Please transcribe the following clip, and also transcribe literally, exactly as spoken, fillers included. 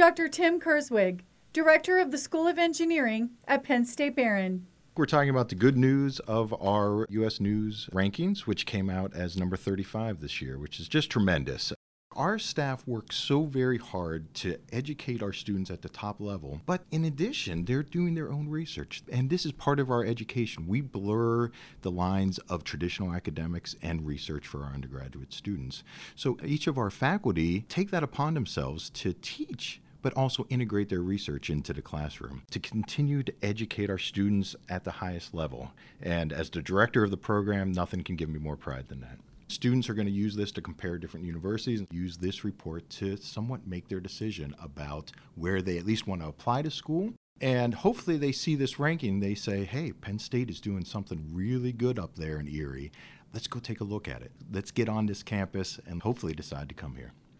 Doctor Tim Kurzweg, Director of the School of Engineering at Penn State Barron. We're talking about the good news of our U S News rankings, which came out as number thirty-five this year, which is just tremendous. Our staff works so very hard to educate our students at the top level, but in addition, they're doing their own research, and this is part of our education. We blur the lines of traditional academics and research for our undergraduate students. So each of our faculty take that upon themselves to teach, but also integrate their research into the classroom to continue to educate our students at the highest level. And as the director of the program, nothing can give me more pride than that. Students are going to use this to compare different universities and use this report to somewhat make their decision about where they at least want to apply to school. And hopefully they see this ranking, they say, hey, Penn State is doing something really good up there in Erie. Let's go take a look at it. Let's get on this campus and hopefully decide to come here.